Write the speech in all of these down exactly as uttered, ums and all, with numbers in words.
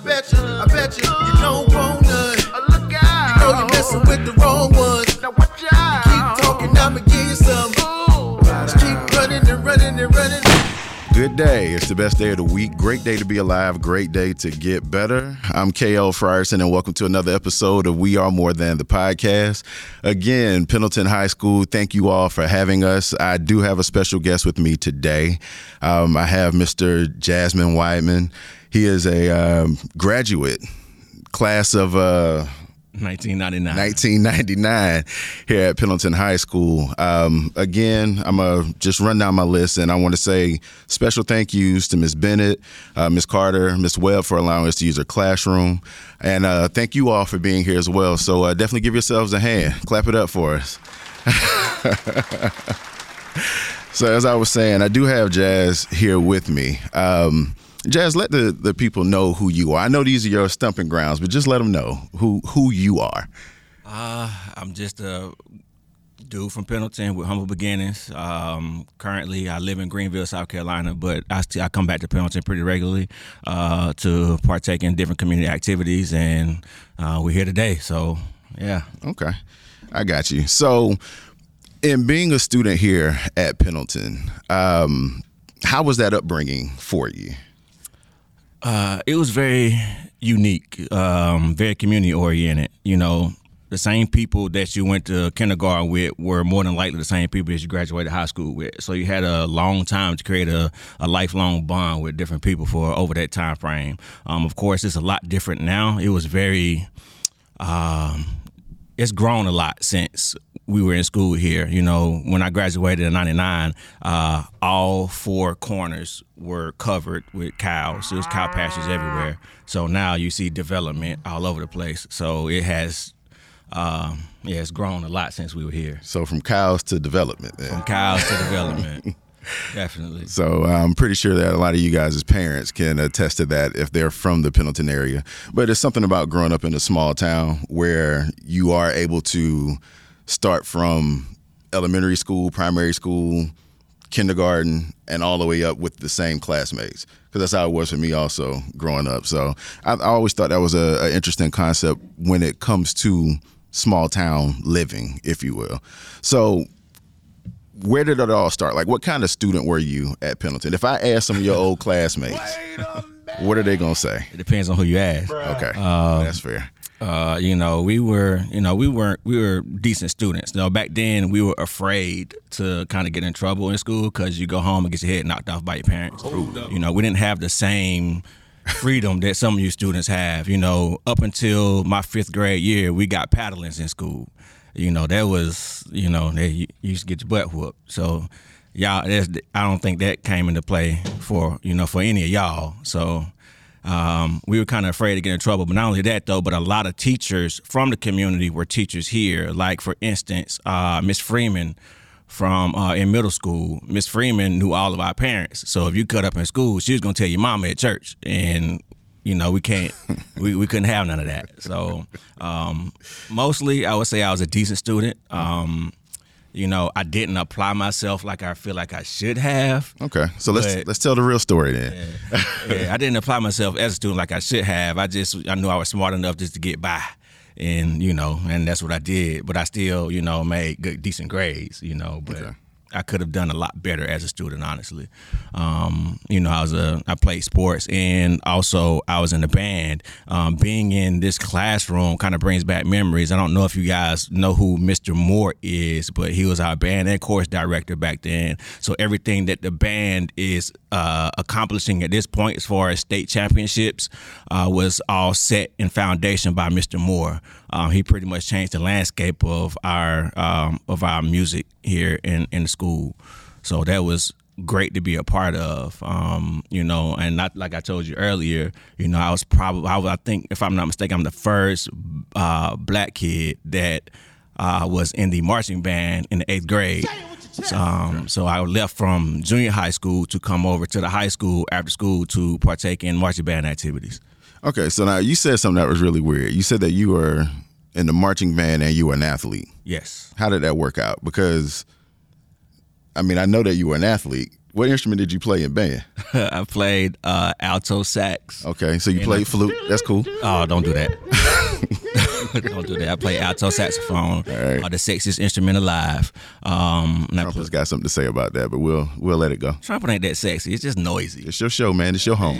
bet you, I bet you, you don't want none. Look out. You know you're messing with the wrong ones. Now watch out. You keep talking, I'ma give you some. Just keep running and running and running. Good day. It's the best day of the week. Great day to be alive. Great day to get better. I'm K L Frierson, and welcome to another episode of We Are More Than the Podcast. Again, Pendleton High School, thank you all for having us. I do have a special guest with me today. Um, I have Mister Jasmine Wideman. He is a um, graduate, class of uh, nineteen ninety-nine nineteen ninety-nine here at Pendleton High School. Um, again, I'm going to just run down my list, and I want to say special thank yous to Miz Bennett, uh, Miz Carter, Miz Webb for allowing us to use her classroom. And uh, thank you all for being here as well. So uh, definitely give yourselves a hand. Clap it up for us. So as I was saying, I do have Jazz here with me. Um, Jazz, let the, the people know who you are. I know these are your stumping grounds, but just let them know who, who you are. Uh, I'm just a dude from Pendleton with humble beginnings. Um, currently, I live in Greenville, South Carolina, but I, st- I come back to Pendleton pretty regularly uh, to partake in different community activities, and uh, we're here today. So, yeah. Okay. I got you. So, in being a student here at Pendleton, um, how was that upbringing for you? Uh, it was very unique, um, very community-oriented. You know, the same people that you went to kindergarten with were more than likely the same people that you graduated high school with. So you had a long time to create a, a lifelong bond with different people for over that time frame. Um, of course, it's a lot different now. It was very, um, it's grown a lot since we were in school here. You know, when I graduated in ninety-nine, uh, all four corners were covered with cows. There's cow pastures everywhere. So now you see development all over the place. So it has, um, yeah, it's grown a lot since we were here. So from cows to development. Then. From cows to development. Definitely. So I'm pretty sure that a lot of you guys as parents can attest to that if they're from the Pendleton area. But it's something about growing up in a small town where you are able to start from elementary school, primary school, kindergarten, and all the way up with the same classmates. Because that's how it was for me also growing up. So I, I always thought that was an interesting concept when it comes to small town living, if you will. So where did it all start? Like, what kind of student were you at Pendleton? If I ask some of your old classmates, what are they going to say? It depends on who you ask. Okay, Um, that's fair. Uh, you know, we were, you know, we weren't, we were decent students. You know, back then we were afraid to kind of get in trouble in school because you go home and get your head knocked off by your parents. Oh, you know, we didn't have the same freedom that some of you students have. You know, up until my fifth grade year, we got paddlings in school. You know, that was, you know, they, you used to get your butt whooped. So, y'all, that's, I don't think that came into play for, you know, for any of y'all. So, Um, we were kind of afraid to get in trouble. But not only that, though, but a lot of teachers from the community were teachers here. Like, for instance, uh, Miss Freeman from uh, in middle school, Miss Freeman knew all of our parents. So if you cut up in school, she was going to tell your mama at church. And, you know, we can't, we, we couldn't have none of that. So um, mostly I would say I was a decent student. Um You know, I didn't apply myself like I feel like I should have. Okay, so let's but, let's tell the real story then. Yeah, yeah, I didn't apply myself as a student like I should have. I just I knew I was smart enough just to get by, and you know, and that's what I did. But I still, you know, made good, decent grades. You know, but. Okay. I could have done a lot better as a student, honestly. Um, you know, I was a I played sports, and also I was in the band. Um, being in this classroom kind of brings back memories. I don't know if you guys know who Mister Moore is, but he was our band and course director back then. So everything that the band is uh, accomplishing at this point, as far as state championships, uh, was all set in foundation by Mister Moore. Um, he pretty much changed the landscape of our um, of our music here in, in the school. So that was great to be a part of, um, you know, and not like I told you earlier, you know, I was probably, I, was, I think if I'm not mistaken, I'm the first uh, black kid that uh, was in the marching band in the eighth grade. Um, so I left from junior high school to come over to the high school after school to partake in marching band activities. Okay, so now you said something that was really weird. You said that you were in the marching band and you were an athlete. Yes. How did that work out? Because, I mean, I know that you were an athlete What instrument did you play in band? I played uh, alto sax. Okay, so you And played I- flute. That's cool. Oh, don't do that. Don't do that. I play alto saxophone, right. uh, the sexiest instrument alive. Um, and I Trumpet's play, got something to say about that, but we'll we'll let it go. trumpet ain't that sexy. It's just noisy. It's your show, man. It's your home.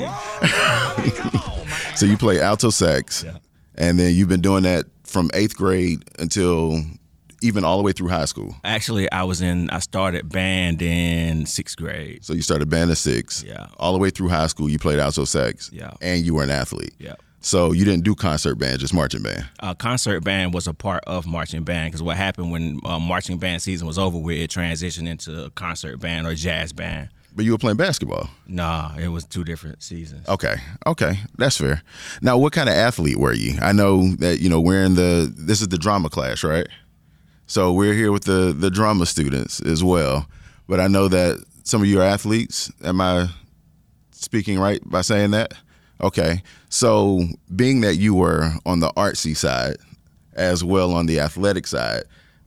So you play alto sax, Yeah. and then you've been doing that from eighth grade until even all the way through high school. Actually, I was in. I started band in sixth grade. So you started band at six. Yeah. All the way through high school, you played alto sax. Yeah. And you were an athlete. Yeah. So you didn't do concert band, just marching band. Uh, concert band was a part of marching band because what happened when uh, marching band season was over with, it transitioned into concert band or jazz band. But you were playing basketball. Nah, it was two different seasons. Okay. Okay. That's fair. Now, what kind of athlete were you? I know that, you know, we're in the, this is the drama class, right? So we're here with the, the drama students as well. But I know that some of you are athletes. Am I speaking right by saying that? Okay. So being that you were on the artsy side as well on the athletic side,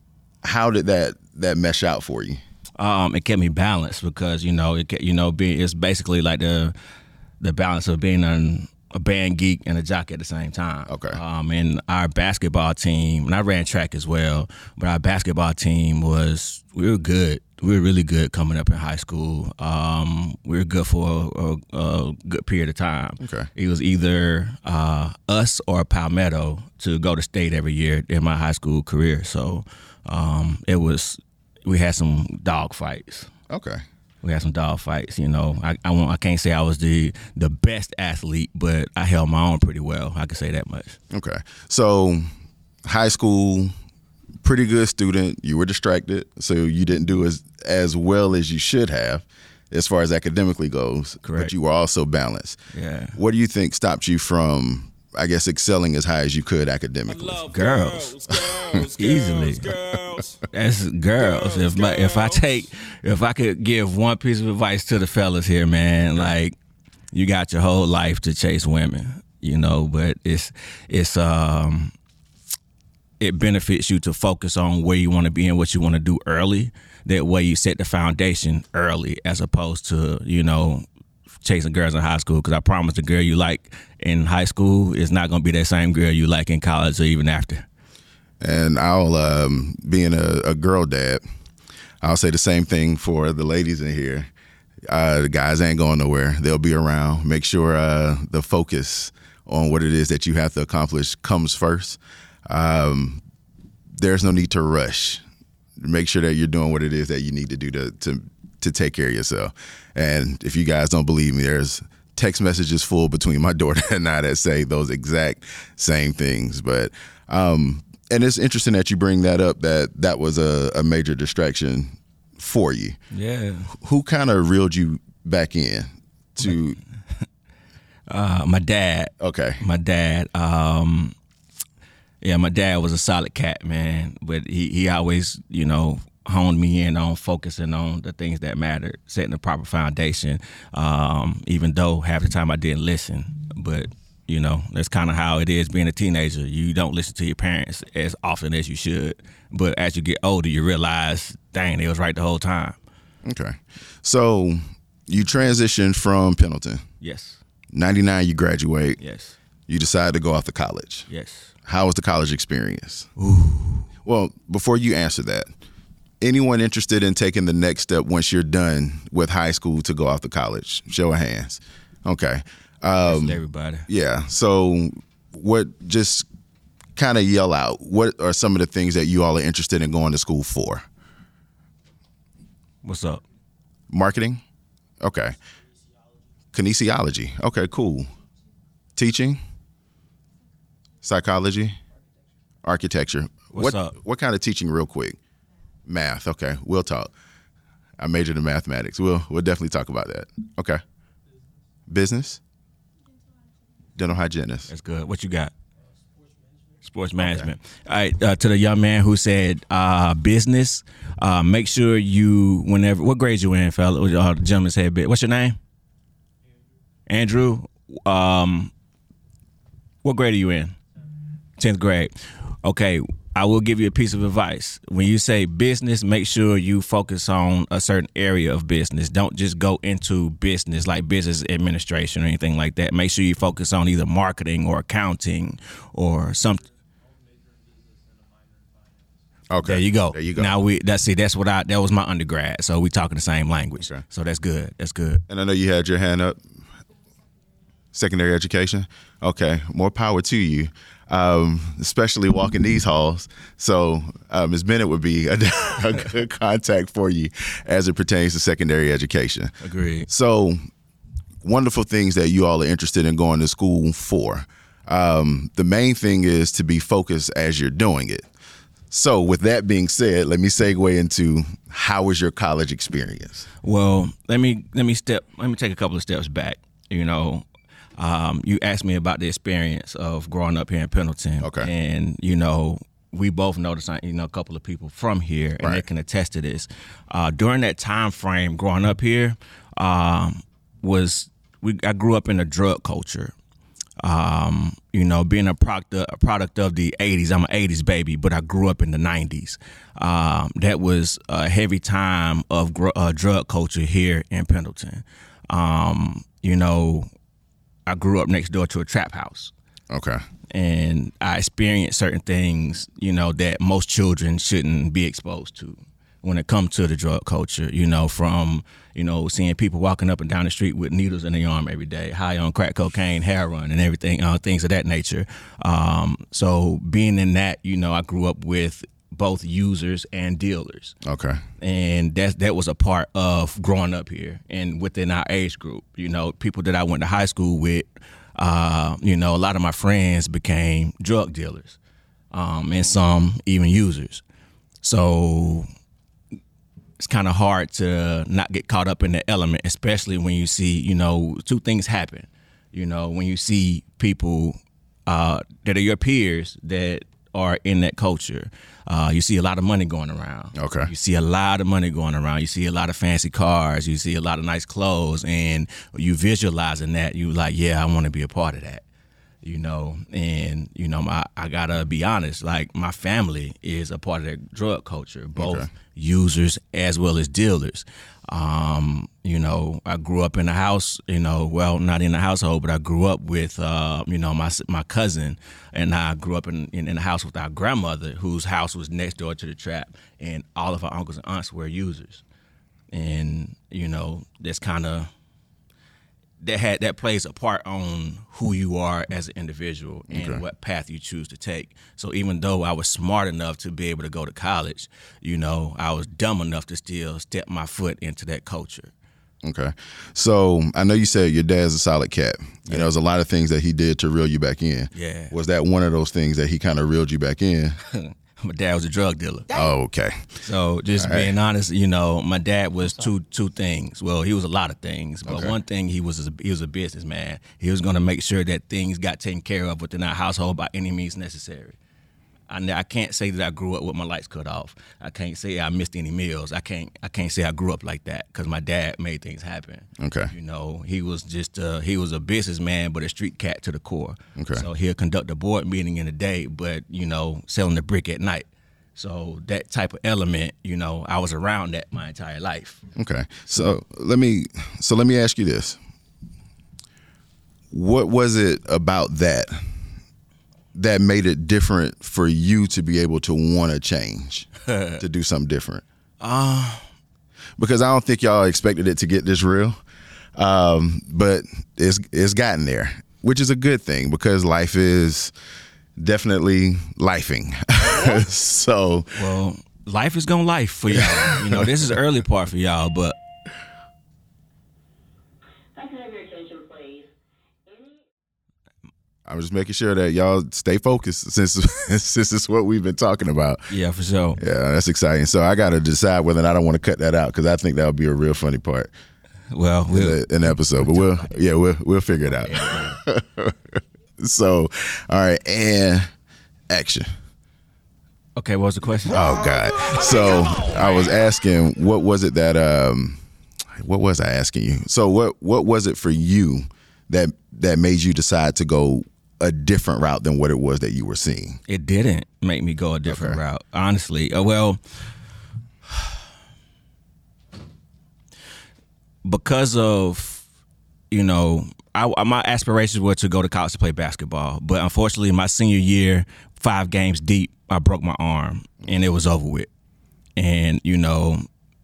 how did that, that mesh out for you? Um, it kept me balanced because you know, it kept, you know, being it's basically like the the balance of being an, a band geek and a jock at the same time. Okay. Um, and our basketball team, and I ran track as well, but our basketball team was we were good. We were really good coming up in high school. Um, we were good for a, a, a good period of time. Okay. It was either uh, us or Palmetto to go to state every year in my high school career. So um, it was. We had some dog fights. Okay. We had some dog fights. You know, I I, won't, I can't say I was the the best athlete, but I held my own pretty well. I can say that much. Okay. So high school, pretty good student. You were distracted, so you didn't do as as well as you should have as far as academically goes. Correct. But you were also balanced. Yeah. What do you think stopped you from, I guess, excelling as high as you could academically? Girls. Easily. That's girls. If my if I take if I could give one piece of advice to the fellas here, man, like you got your whole life to chase women, you know, but it's it's um it benefits you to focus on where you want to be and what you want to do early. That way you set the foundation early as opposed to, you know, chasing girls in high school, because I promise the girl you like in high school is not going to be that same girl you like in college or even after. And I'll, um, being a, a girl dad, I'll say the same thing for the ladies in here. Uh, the guys ain't going nowhere. They'll be around. Make sure uh, the focus on what it is that you have to accomplish comes first. Um, there's no need to rush. Make sure that you're doing what it is that you need to do to, to to take care of yourself. And if you guys don't believe me, there's text messages full between my daughter and I that say those exact same things. But um, and it's interesting that you bring that up, that that was a, a major distraction for you. Yeah. Who kind of reeled you back in to? Uh, my dad. Okay. My dad. Um, yeah, my dad was a solid cat, man. But he, he always, you know, honed me in on focusing on the things that mattered, setting the proper foundation, um, even though half the time I didn't listen. But, you know, that's kind of how it is being a teenager. You don't listen to your parents as often as you should. But as you get older, you realize, dang, they was right the whole time. Okay. So you transitioned from Pendleton. Yes. ninety-nine, you graduate. Yes. You decide to go off to college. Yes. How was the college experience? Ooh. Well, before you answer that, anyone interested in taking the next step once you're done with high school to go off to college? Show of hands. Okay. Um, everybody. Yeah. So what, just kind of yell out, what are some of the things that you all are interested in going to school for? What's up? Marketing? Okay. Kinesiology. Okay, cool. Teaching? Psychology? Architecture. What's what, up? What kind of teaching, real quick? Math. Okay, we'll talk. I majored in mathematics. We'll we'll definitely talk about that. Okay. Business? Dental hygienist. That's good. What you got? Sports management. Okay. All right. Uh, to the young man who said uh, business, uh, make sure you, whenever, what grade you in, fella? Uh, the gentleman said, what's your name? Andrew. Um, what grade are you in? tenth grade. Okay, I will give you a piece of advice. When you say business, make sure you focus on a certain area of business. Don't just go into business like business administration or anything like that. Make sure you focus on either marketing or accounting or something. Okay. There you go. There you go. Now we that's see that's what I that was my undergrad. So we talking the same language. Okay. So that's good. That's good. And I know you had your hand up. Secondary education. Okay, more power to you. Um, especially walking these halls. So uh, Miz Bennett would be a, a good contact for you as it pertains to secondary education. Agreed. So wonderful things that you all are interested in going to school for. Um, the main thing is to be focused as you're doing it. So with that being said, let me segue into how was your college experience? Well, let me let me step let me take a couple of steps back. You know, Um, you asked me about the experience of growing up here in Pendleton. Okay. And, you know, we both noticed, you know, a couple of people from here, and right. they can attest to this. Uh, during that time frame, growing up here, um, was we I grew up in a drug culture. Um, you know, being a product, a product of the eighties, I'm an eighties baby, but I grew up in the nineties. Um, that was a heavy time of gr- uh, drug culture here in Pendleton. Um, you know, I grew up next door to a trap house. Okay. And I experienced certain things, you know, that most children shouldn't be exposed to when it comes to the drug culture, you know, from, you know, seeing people walking up and down the street with needles in their arm every day, high on crack cocaine, heroin, and everything, uh, things of that nature. Um, so being in that, you know, I grew up with both users and dealers. Okay. And that that was a part of growing up here and within our age group. You know, people that I went to high school with, uh, you know, a lot of my friends became drug dealers, um, and some even users. So it's kind of hard to not get caught up in the element, especially when you see, you know, two things happen. You know, when you see people uh, that are your peers that are in that culture. Uh, you see a lot of money going around. Okay. You see a lot of money going around. You see a lot of fancy cars. You see a lot of nice clothes, and you visualizing that. You like, yeah, I want to be a part of that. You know, and you know, my, I gotta be honest. Like, my family is a part of that drug culture, both Okay. users as well as dealers. Um, you know, I grew up in a house, you know, well, not in a household, but I grew up with, uh, you know, my my cousin, and I grew up in, in, in a house with our grandmother, whose house was next door to the trap, and all of our uncles and aunts were users. And, you know, that's kind of, that had that plays a part on who you are as an individual and Okay. what path you choose to take. So even though I was smart enough to be able to go to college, you know, I was dumb enough to still step my foot into that culture. Okay. So I know you said your dad's a solid cat. You Yeah. know, there's a lot of things that he did to reel you back in. Yeah. Was that one of those things that he kind of reeled you back in? My dad was a drug dealer. Oh, okay. So just All right. being honest, you know, my dad was two two things. Well, he was a lot of things, but Okay. one thing, he was a, he was a businessman. He was going to make sure that things got taken care of within our household by any means necessary. I, I can't say that I grew up with my lights cut off. I can't say I missed any meals. I can't I can't say I grew up like that because my dad made things happen. Okay. You know, he was just uh, he was a businessman, but a street cat to the core. Okay. So he'll conduct a board meeting in the day, but you know, selling the brick at night. So that type of element, you know, I was around that my entire life. Okay. So let me so let me ask you this. What was it about that that made it different for you to be able to want to change, to do something different? Uh, Because I don't think y'all expected it to get this real, um, but it's it's gotten there, which is a good thing because life is definitely lifing. So, well, life is gonna life for y'all. You know, this is the early part for y'all, but If I can have your attention, please. Any I'm just making sure that y'all stay focused since since it's what we've been talking about. yeah, for sure. Yeah, that's exciting. So I got to decide whether or not I want to cut that out because I think that would be a real funny part Well, in we'll, the, in the episode. But we'll yeah we'll we'll figure it out. So, all right, and action. okay, what was the question? Oh God! So I was asking, what was it that um, what was I asking you? So what what was it for you that that made you decide to go a different route than what it was that you were seeing? It didn't make me go a different Okay. route, honestly. Uh, well, because of, you know, I, my aspirations were to go to college to play basketball. But unfortunately, my senior year, five games deep, I broke my arm, and it was over with. And, you know,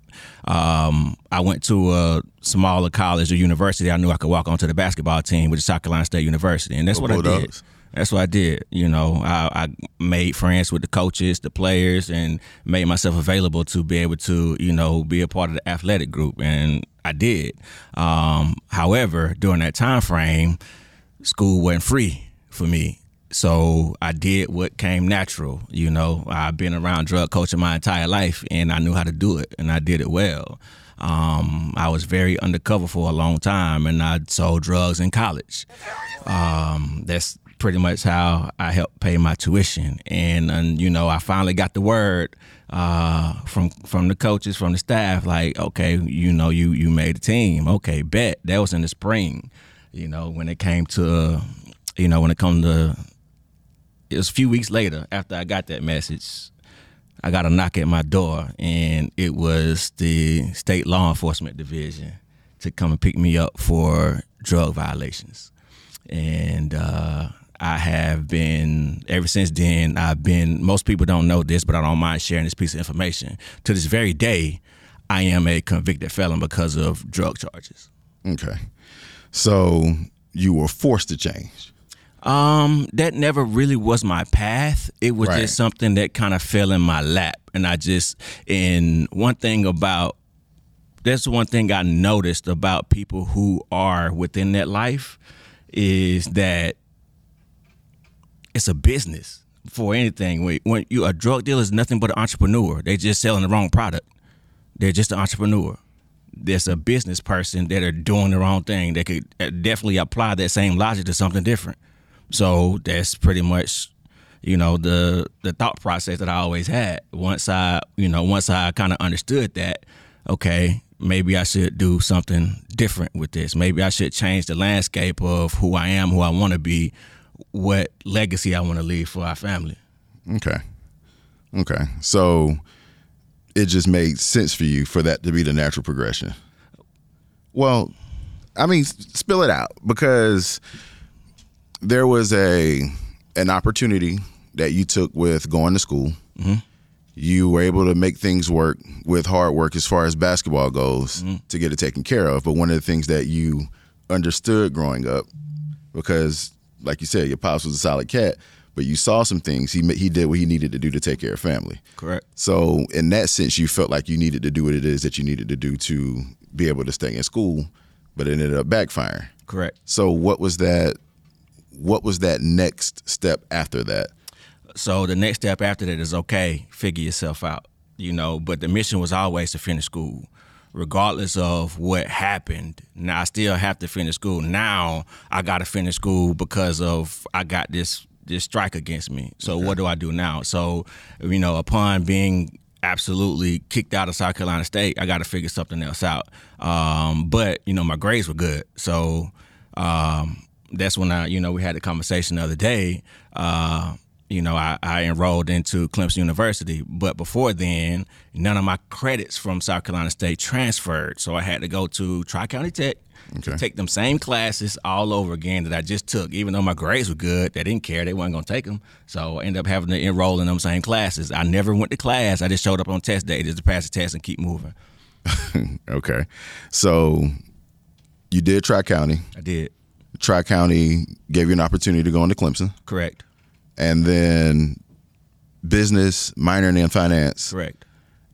um, I went to a smaller college or university. I knew I could walk onto the basketball team with South Carolina State University, and that's what I did. Bulldogs. That's what I did. You know, I, I made friends with the coaches, the players, and made myself available to be able to, you know, be a part of the athletic group, and I did. Um, however, during that time frame, school wasn't free for me. So I did what came natural. You know, I've been around drug coaching my entire life, and I knew how to do it, and I did it well. Um, I was very undercover for a long time, and I sold drugs in college. Um, that's pretty much how I helped pay my tuition. And, and you know, I finally got the word uh, from from the coaches, from the staff, like, okay, you know, you you made the team. Okay, bet. That was in the spring. You know, when it came to, you know, when it come to, it was a few weeks later after I got that message, I got a knock at my door, and it was the state law enforcement division to come and pick me up for drug violations. And uh, I have been, ever since then, I've been, most people don't know this, but I don't mind sharing this piece of information. To this very day, I am a convicted felon because of drug charges. Okay. So you were forced to change. Um, that never really was my path. It was Right. just something that kind of fell in my lap. And I just, and one thing about, that's one thing I noticed about people who are within that life is that it's a business for anything. When, when you a drug dealer is nothing but an entrepreneur. They just selling the wrong product. They're just an entrepreneur. There's a business person that are doing the wrong thing. They could definitely apply that same logic to something different. So that's pretty much, you know, the the thought process that I always had. Once I, you know, once I kind of understood that, okay, maybe I should do something different with this. Maybe I should change the landscape of who I am, who I want to be, what legacy I want to leave for our family. Okay. Okay. So it just made sense for you for that to be the natural progression. Well, I mean, spill it out, because there was a an opportunity that you took with going to school. Mm-hmm. You were able to make things work with hard work as far as basketball goes Mm-hmm. to get it taken care of. But one of the things that you understood growing up, because like you said, your pops was a solid cat, but you saw some things. He he did what he needed to do to take care of family. Correct. So in that sense, you felt like you needed to do what it is that you needed to do to be able to stay in school, but it ended up backfiring. Correct. So what was that? What was that next step after that? So the next step after that is, okay, figure yourself out, you know, but the mission was always to finish school, regardless of what happened. Now, I still have to finish school. Now I got to finish school because of, I got this, this strike against me. So Okay. what do I do now? So, you know, upon being absolutely kicked out of South Carolina State, I got to figure something else out. Um, but, you know, my grades were good. So, um, that's when I, you know, we had a conversation the other day. Uh, you know, I, I enrolled into Clemson University, but before then, none of my credits from South Carolina State transferred. So I had to go to Tri-County Tech Okay. to take them same classes all over again that I just took. Even though my grades were good, they didn't care. They weren't going to take them. So I ended up having to enroll in them same classes. I never went to class. I just showed up on test day just to pass the test and keep moving. Okay. So you did Tri-County. I did. Tri-County gave you an opportunity to go into Clemson, Correct. and then business, minoring in finance. Correct.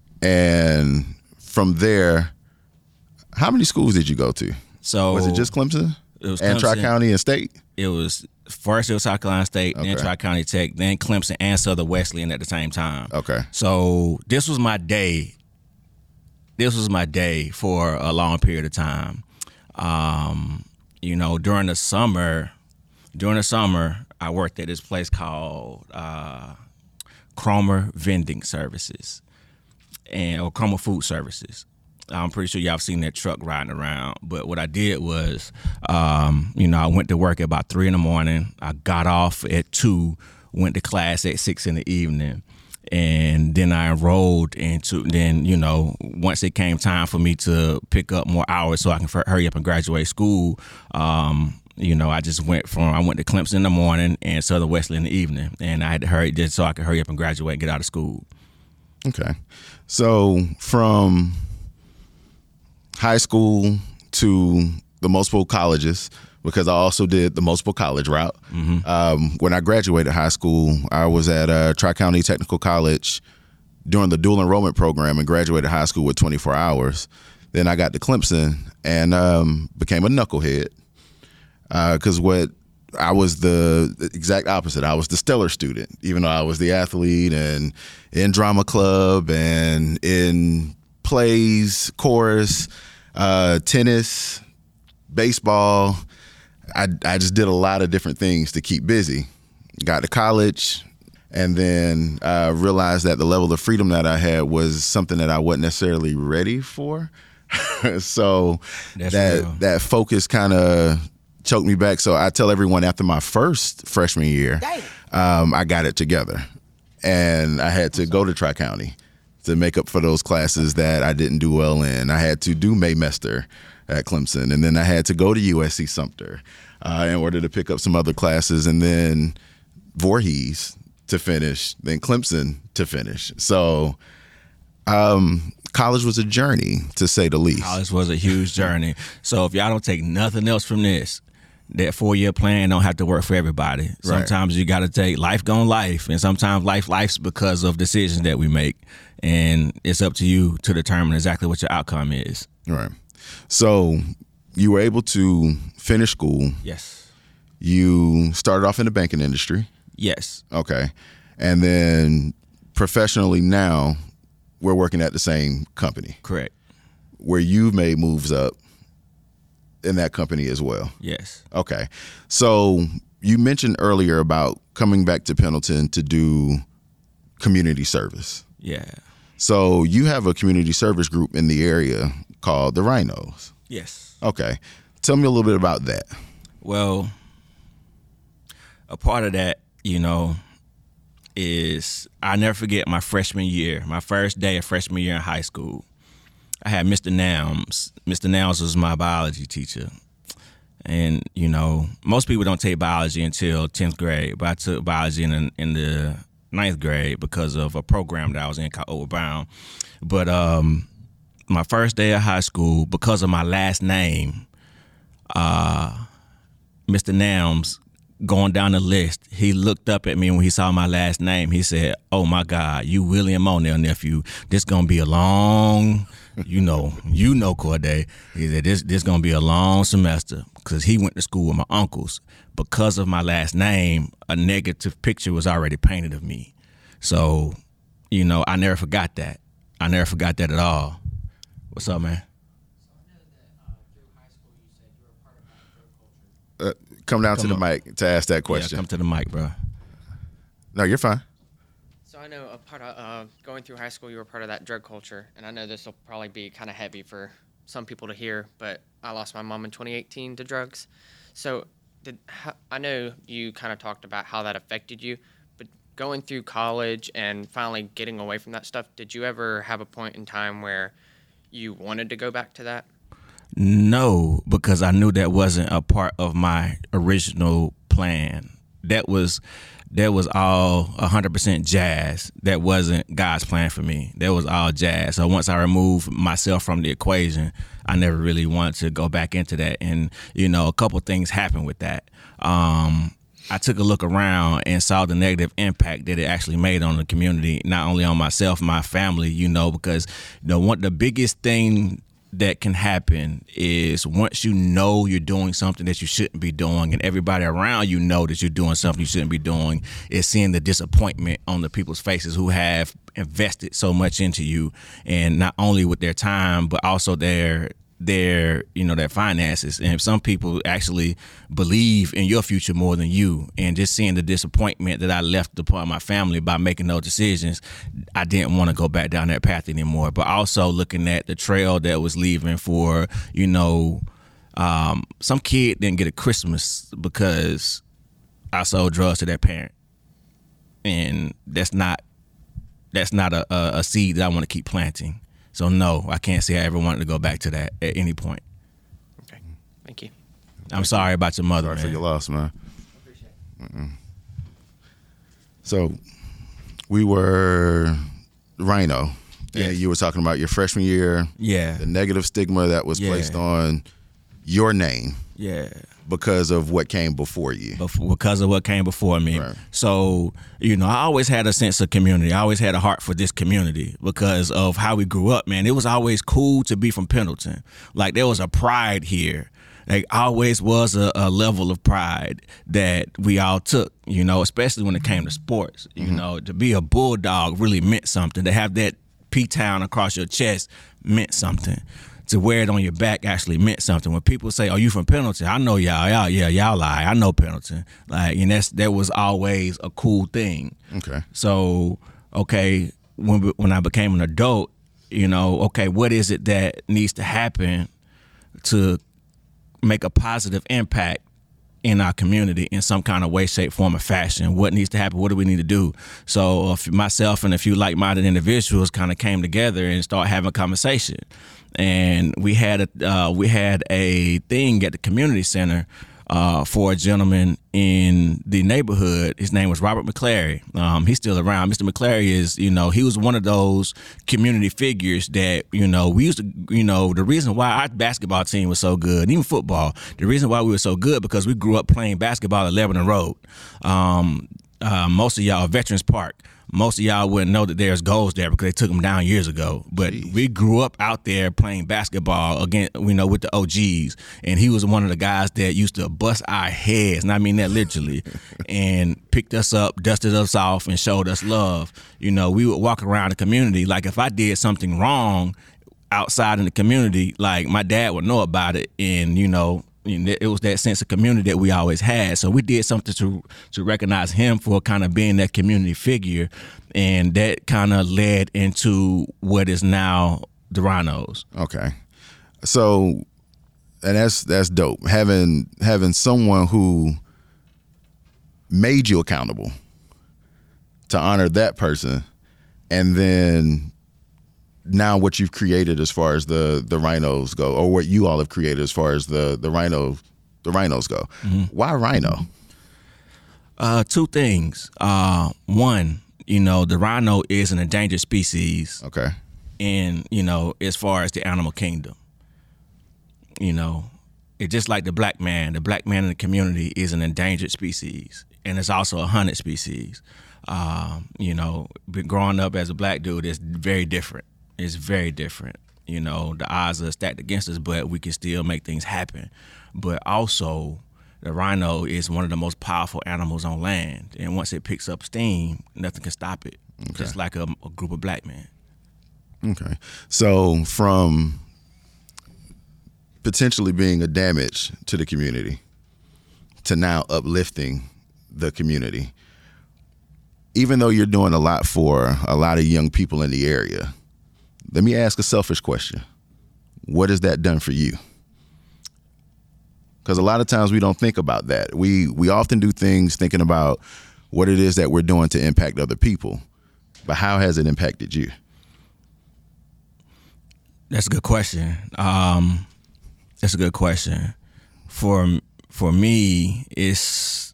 And from there, how many schools did you go to? So Was it just Clemson? It was and Clemson. Tri-County and State? It was first it was South Carolina State, then Okay. Tri-County Tech, then Clemson and Southern Wesleyan at the same time. Okay. So this was my day. This was my day for a long period of time. Um, you know, during the summer, during the summer, I worked at this place called uh, Cromer Vending Services, and or Cromer Food Services. I'm pretty sure y'all have seen that truck riding around. But what I did was, um, you know, I went to work at about three in the morning. I got off at two, went to class at six in the evening. And then I enrolled into, then, you know, once it came time for me to pick up more hours so I can f- hurry up and graduate school, um, you know, I just went from, I went to Clemson in the morning and Southern Wesley in the evening. And I had to hurry just so I could hurry up and graduate and get out of school. Okay. So from high school to the multiple colleges, because I also did the multiple college route. Mm-hmm. Um, when I graduated high school, I was at uh, Tri-County Technical College during the dual enrollment program and graduated high school with twenty-four hours. Then I got to Clemson and um, became a knucklehead because uh, what I was the exact opposite. I was the stellar student, even though I was the athlete and in drama club and in plays, chorus, uh, tennis, baseball. I, I just did a lot of different things to keep busy. Got to college and then uh, realized that the level of freedom that I had was something that I wasn't necessarily ready for. so That's that real. that focus kind of choked me back. So I tell everyone after my first freshman year, um, I got it together. And I had to go to Tri-County to make up for those classes that I didn't do well in. I had to do Maymester at Clemson, and then I had to go to U S C Sumter uh, in order to pick up some other classes, and then Voorhees to finish, then Clemson to finish. So um, college was a journey, to say the least. College was a huge journey. So if y'all don't take nothing else from this, that four-year plan don't have to work for everybody. Sometimes you got to take life gone life, and sometimes life life's because of decisions that we make, and it's up to you to determine exactly what your outcome is. Right. So you were able to finish school. Yes. You started off in the banking industry. Yes. Okay. And then professionally now, we're working at the same company. Correct. Where you've made moves up in that company as well. Yes. Okay. So you mentioned earlier about coming back to Pendleton to do community service. Yeah. So you have a community service group in the area called the Rhinos. Yes. Okay. Tell me a little bit about that. Well, a part of that, you know, is I never forget my freshman year, my first day of freshman year in high school. I had Mister Nelms. Mister Nelms was my biology teacher. And, you know, most people don't take biology until tenth grade, but I took biology in the, in the ninth grade because of a program that I was in called Outward Bound. But um, my first day of high school, because of my last name, uh, Mister Nelms, going down the list, he looked up at me when he saw my last name. He said, "Oh my God, you William Monell, nephew. This gonna be a long, you know, you know, Corday." He said, "This this gonna be a long semester," because he went to school with my uncles. Because of my last name, a negative picture was already painted of me. So, you know, I never forgot that. I never forgot that at all. What's up, man? Uh, come down Come to on. the mic to ask that question. Yeah, come to the mic, bro. No, you're fine. So I know a part of uh, going through high school, you were part of that drug culture, and I know this will probably be kind of heavy for some people to hear, but I lost my mom in twenty eighteen to drugs. So did how, I know you kind of talked about how that affected you, but going through college and finally getting away from that stuff, did you ever have a point in time where you wanted to go back to that? No, because I knew that wasn't a part of my original plan. That was that was all one hundred percent jazz. That wasn't God's plan for me. That was all jazz. So once I removed myself from the equation, I never really wanted to go back into that. And, you know, a couple things happened with that. Um, I took a look around and saw the negative impact that it actually made on the community, not only on myself, my family, you know, because you know, one the biggest thing that can happen is once you know you're doing something that you shouldn't be doing and everybody around you know that you're doing something you shouldn't be doing, is seeing the disappointment on the people's faces who have invested so much into you, and not only with their time but also their their, you know, their finances. And if some people actually believe in your future more than you, and just seeing the disappointment that I left upon my family by making those decisions, I didn't want to go back down that path anymore. But also looking at the trail that was leaving for, you know, um, some kid didn't get a Christmas because I sold drugs to their parent. And that's not that's not a, a, a seed that I want to keep planting. So no, I can't say I ever wanted to go back to that at any point. Okay, thank you. I'm sorry about your mother, Sorry man. for your loss, man. Appreciate Mm-mm. So we were Rhino. Yes. And you were talking about your freshman year, Yeah, the negative stigma that was Yeah. placed on your name yeah. because of what came before you. Before, because of what came before me. Right. So, you know, I always had a sense of community. I always had a heart for this community because of how we grew up, man. It was always cool to be from Pendleton. Like, there was a pride here. Like, always was a, a level of pride that we all took, you know, especially when it came to sports. You Mm-hmm. know, to be a Bulldog really meant something. To have that P-Town across your chest meant something. To wear it on your back actually meant something. When people say, "Oh, you from Pendleton?" I know y'all. Y'all, yeah, y'all lie. I know Pendleton. Like, and that's that was always a cool thing. Okay. So, okay, when when I became an adult, you know, okay, what is it that needs to happen to make a positive impact in our community in some kind of way, shape, form, or fashion? What needs to happen? What do we need to do? So if myself and a few like-minded individuals kind of came together and started having a conversation. And we had a uh, we had a thing at the community center uh, for a gentleman in the neighborhood. His name was Robert McClary. Um, he's still around. Mister McClary is, you know, he was one of those community figures that, you know, we used to, you know, the reason why our basketball team was so good, and even football, the reason why we were so good because we grew up playing basketball at Lebanon Road. Um, uh, most of y'all, Veterans Park. Most of y'all wouldn't know that there's goals there because they took them down years ago. But Jeez. We grew up out there playing basketball again, you know, with the O Gs. And he was one of the guys that used to bust our heads, and I mean that literally, and picked us up, dusted us off, and showed us love. You know, we would walk around the community. Like, if I did something wrong outside in the community, like, my dad would know about it. And, you know, it was that sense of community that we always had. So we did something to to recognize him for kind of being that community figure, and that kind of led into what is now the Rhinos. Okay, so, and that's that's dope. Having having someone who made you accountable to honor that person, and then now what you've created as far as the the Rhinos go, or what you all have created as far as the the Rhino the Rhinos go. Mm-hmm. Why Rhino? Uh, two things. Uh, one, you know, the rhino is an endangered species. Okay. And, you know, as far as the animal kingdom, you know, it's just like the black man. The black man in the community is an endangered species, and it's also a hunted species. Um, you know, growing up as a black dude is very different. It's very different. You know, the odds are stacked against us, but we can still make things happen. But also, the rhino is one of the most powerful animals on land. And once it picks up steam, nothing can stop it. Okay. Just like a, a group of black men. Okay. So from potentially being a damage to the community to now uplifting the community, even though you're doing a lot for a lot of young people in the area, let me ask a selfish question. What has that done for you? Because a lot of times we don't think about that. We we often do things thinking about what it is that we're doing to impact other people. But how has it impacted you? That's a good question. Um, that's a good question. For for me, it's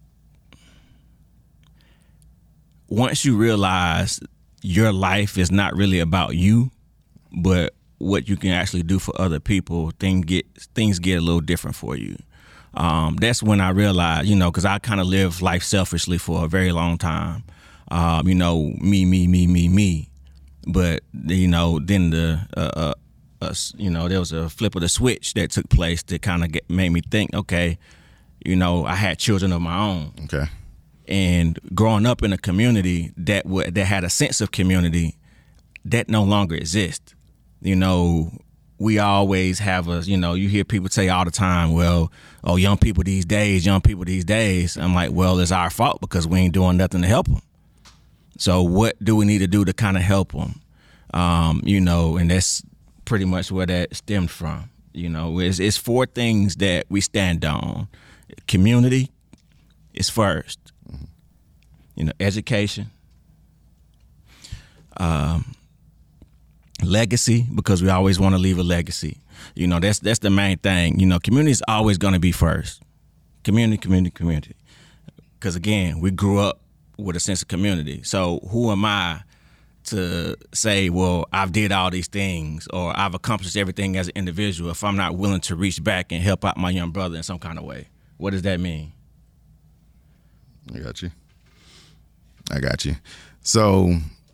once you realize your life is not really about you, but what you can actually do for other people, things get things get a little different for you. Um, that's when I realized, you know, because I kind of lived life selfishly for a very long time. Um, you know, me, me, me, me, me. But you know, then the uh, uh, uh, you know, there was a flip of the switch that took place that kind of made me think, okay, you know, I had children of my own. Okay. And growing up in a community that w- that had a sense of community, that no longer exists. You know, we always have a, you know, you hear people say all the time, well, oh, young people these days, young people these days. I'm like, well, it's our fault because we ain't doing nothing to help them. So what do we need to do to kind of help them? Um, you know, and that's pretty much where that stemmed from. You know, it's, it's four things that we stand on. Community is first. Mm-hmm. You know, education. Um, legacy, because we always want to leave a legacy. You know, that's that's the main thing. You know, community is always going to be first. Community, community, community. Because again, we grew up with a sense of community. So who am I to say, well, I've did all these things or I've accomplished everything as an individual if I'm not willing to reach back and help out my young brother in some kind of way? What does that mean? I got you. I got you. So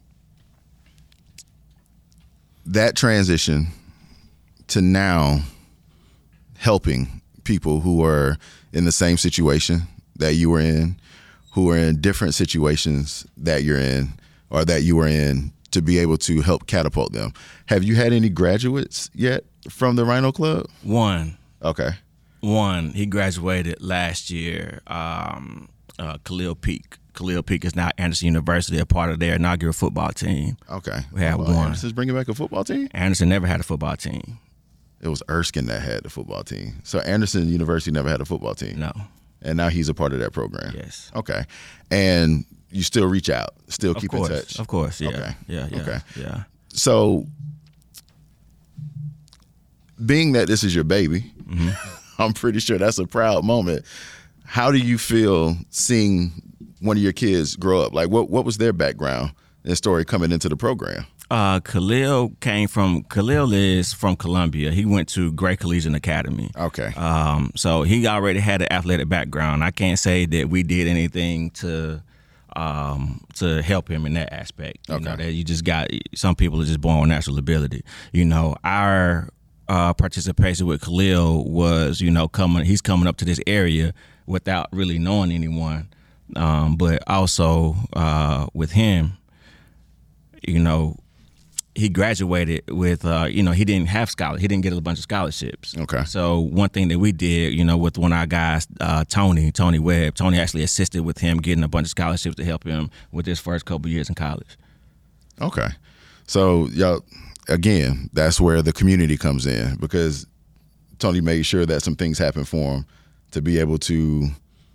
that transition to now helping people who are in the same situation that you were in, who are in different situations that you're in or that you were in, to be able to help catapult them. Have you had any graduates yet from the Rhino Club? One. Okay. One. He graduated last year, um, uh, Khalil Peak. Khalil Peak is now Anderson University, a part of their inaugural football team. Okay. We had well, one. Anderson's bringing back a football team? Anderson never had a football team. It was Erskine that had the football team. So Anderson University never had a football team? No. And now he's a part of that program? Yes. Okay. And you still reach out, still Of keep course. in touch? Of course, yeah. Okay. Yeah, yeah, okay. yeah. So being that this is your baby, Mm-hmm. I'm pretty sure that's a proud moment. How do you feel seeing one of your kids grow up? Like, what, what was their background and story coming into the program? Uh, Khalil came from, Khalil is from Columbia. He went to Gray Collegiate Academy. Okay. Um, so he already had an athletic background. I can't say that we did anything to um, to help him in that aspect. You Okay. know, that you just got, some people are just born with natural ability. You know, our uh, participation with Khalil was, you know, coming, he's coming up to this area without really knowing anyone. Um, but also uh, with him, you know, he graduated with, uh, you know, he didn't have scholar, he didn't get a bunch of scholarships. Okay. So one thing that we did, you know, with one of our guys, uh, Tony, Tony Webb, Tony actually assisted with him getting a bunch of scholarships to help him with his first couple years in college. Okay. So, y'all, again, that's where the community comes in, because Tony made sure that some things happened for him to be able to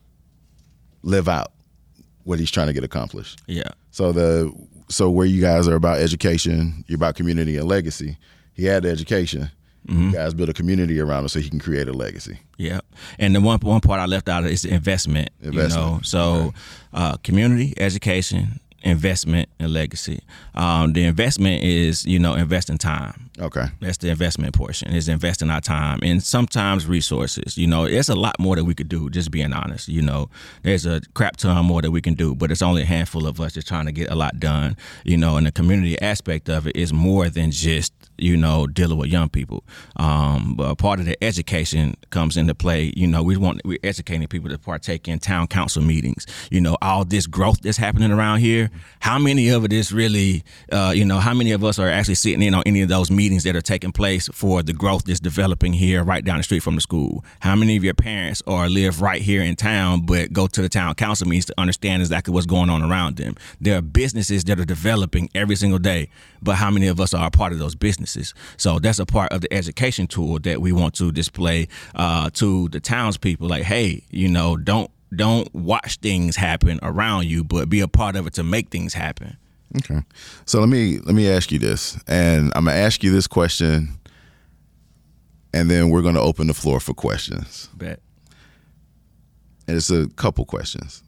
live out what he's trying to get accomplished. Yeah. So the so where you guys are about education, you're about community and legacy. He had the education. Mm-hmm. You guys build a community around him so he can create a legacy. Yeah. And the one one part I left out is the investment. Investment. You know, so Okay. uh, community, education, investment, and legacy. Um, the investment is, you know, investing time. Okay. That's the investment portion, is investing our time and sometimes resources. You know, there's a lot more that we could do, just being honest. You know, there's a crap ton more that we can do, but it's only a handful of us just trying to get a lot done. You know, and the community aspect of it is more than just, you know, dealing with young people. Um, but part of the education comes into play. You know, we want, we're educating people to partake in town council meetings. You know, all this growth that's happening around here, how many of it is really, uh, you know, how many of us are actually sitting in on any of those meetings that are taking place for the growth that's developing here right down the street from the school? How many of your parents are live right here in town but go to the town council meetings to understand exactly what's going on around them? There are businesses that are developing every single day, but how many of us are a part of those businesses? So that's a part of the education tool that we want to display uh, to the townspeople. Like, hey, you know, don't don't watch things happen around you, but be a part of it to make things happen. Okay. So let me let me ask you this, and I'm gonna ask you this question, and then we're gonna open the floor for questions. Bet. And it's a couple questions.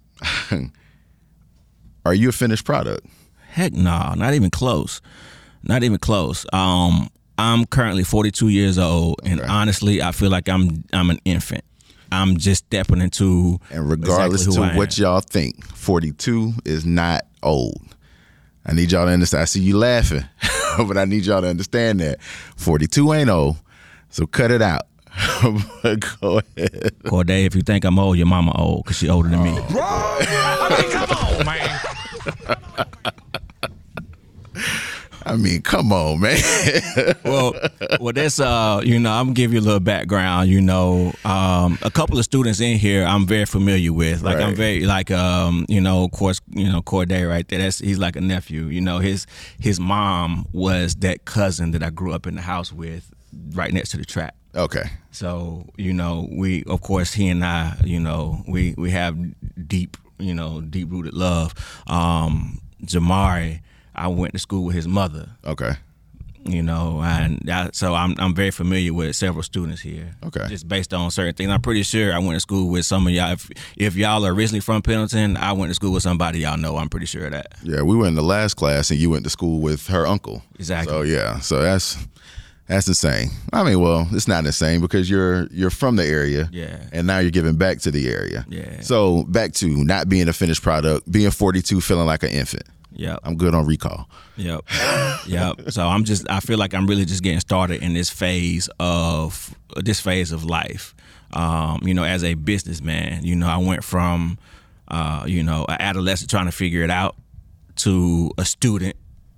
Are you a finished product? Heck no, not even close. Not even close. Um, I'm currently forty-two years old, and Okay. honestly, I feel like I'm I'm an infant. I'm just stepping into And regardless exactly who to I what am. y'all think, forty-two is not old. I need y'all to understand. I see you laughing, but I need y'all to understand that forty-two ain't old. So cut it out. Go ahead. Corday, if you think I'm old, your mama old because she older than me. Bro, I mean, come on, man. I mean, come on, man. well, well, that's uh, you know, I'm gonna give you a little background. You know, um, a couple of students in here I'm very familiar with. Like right. I'm very like um, you know, of course, you know, Corday right there. That's he's like a nephew. You know, his his mom was that cousin that I grew up in the house with, right next to the trap. Okay. So you know, we of course he and I, you know, we we have deep, you know, deep rooted love. Um, Jamari, I went to school with his mother. Okay. You know, and I, so I'm I'm very familiar with several students here. Okay. Just based on certain things. I'm pretty sure I went to school with some of y'all. If, if y'all are originally from Pendleton, I went to school with somebody y'all know. I'm pretty sure of that. Yeah, we were in the last class, and you went to school with her uncle. Exactly. So yeah, so that's that's insane. I mean, well, it's not insane because you're you're from the area. Yeah. And now you're giving back to the area. Yeah. So back to not being a finished product, being forty-two, feeling like an infant. Yep. I'm good on recall. Yep. Yep. So I'm just, I feel like I'm really just getting started in this phase of, this phase of life. Um, you know, as a businessman, you know, I went from, uh, you know, an adolescent trying to figure it out to a student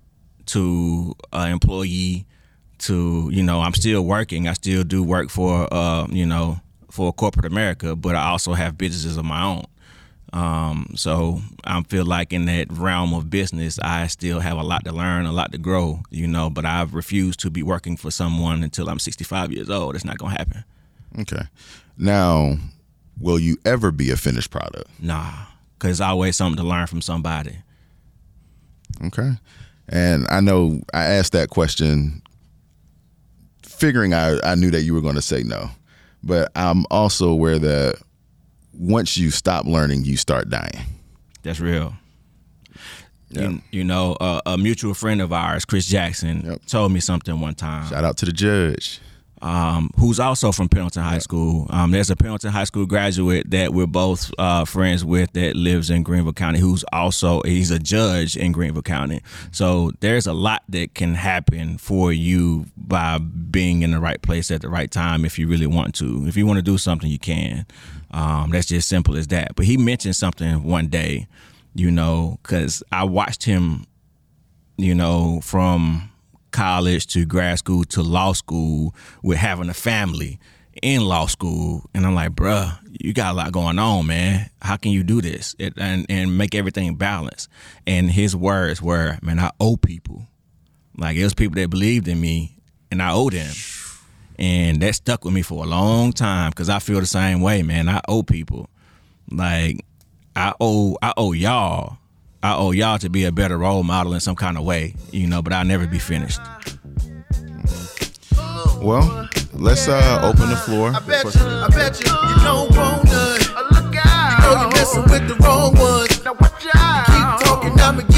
to an employee to, you know, I'm still working. I still do work for, uh, you know, for corporate America, but I also have businesses of my own. Um, so I feel like in that realm of business, I still have a lot to learn, a lot to grow, you know, but I've refused to be working for someone until I'm sixty-five years old. It's not going to happen. Okay. Now, will you ever be a finished product? Nah, because it's always something to learn from somebody. Okay. And I know I asked that question figuring I, I knew that you were going to say no, but I'm also aware that once you stop learning, you start dying. That's real. Yep. You, you know, uh, a mutual friend of ours, Chris Jackson, yep. told me something one time. Shout out to the judge. Um, who's also from Pendleton High School. Um, there's a Pendleton High School graduate that we're both uh, friends with that lives in Greenville County, who's also, he's a judge in Greenville County. So there's a lot that can happen for you by being in the right place at the right time if you really want to. If you want to do something, you can. Um, that's just simple as that. But he mentioned something one day, you know, because I watched him, you know, from college to grad school to law school with having a family in law school. And I'm like, bruh, you got a lot going on, man. How can you do this it, and, and make everything balanced? And his words were, man, I owe people. Like, it was people that believed in me and I owe them. And that stuck with me for a long time because I feel the same way, man. I owe people. Like, I owe I owe y'all. I owe y'all to be a better role model in some kind of way, you know, but I'll never be finished. Well, let's uh, open the floor. I bet you, I bet you, you don't want none. Look out. You know you're messing with the wrong ones. Now watch out. Keep talking, I'ma